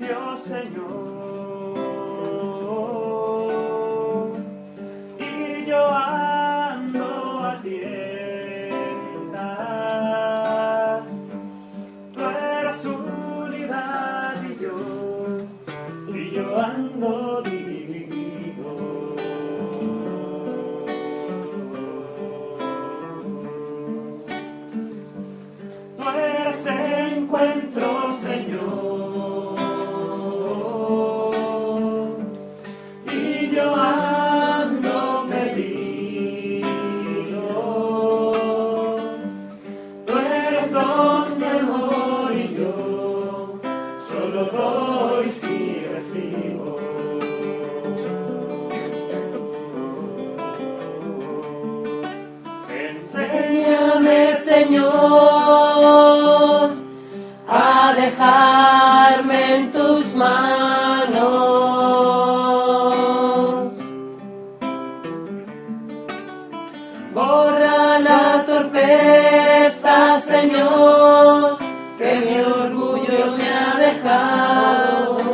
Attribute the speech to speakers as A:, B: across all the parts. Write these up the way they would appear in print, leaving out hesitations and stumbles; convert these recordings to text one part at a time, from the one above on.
A: renuncio, Señor, y yo ando a tientas. Tú eres unidad y yo ando dividido. Tú eres encuentro, Señor, y yo ando perdido. Tú eres don de amor y yo solo doy si recibo. Enséñame, Señor, a dejarme en tus manos. Borra la torpeza, Señor, que mi orgullo me ha dejado.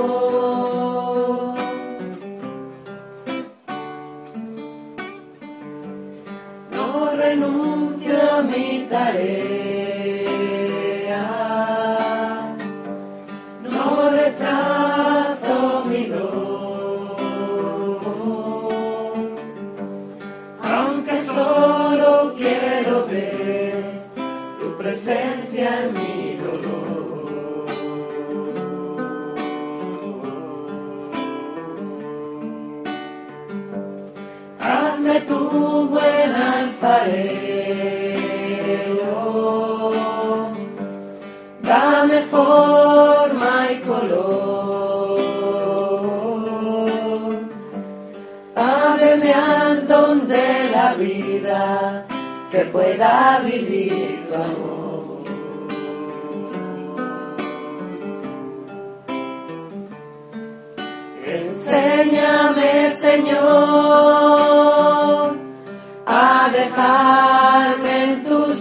A: No renuncio a mi tarea, no rechazo mi don, aunque solo quiero ver tu presencia en mi dolor. Hazme tu buen alfarero, dame forma y color, ábreme al don de la vida, que pueda vivir tu amor. Enséñame, Señor, a dejarme en tus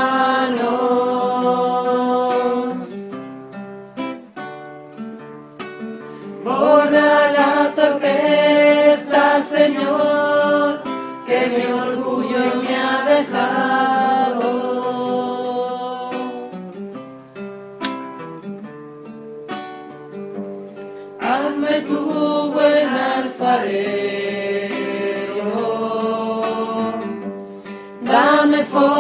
A: manos. Borra la torpeza, Señor, que mi orgullo me ha dejado. Hazme tu buen alfarero, dame forma.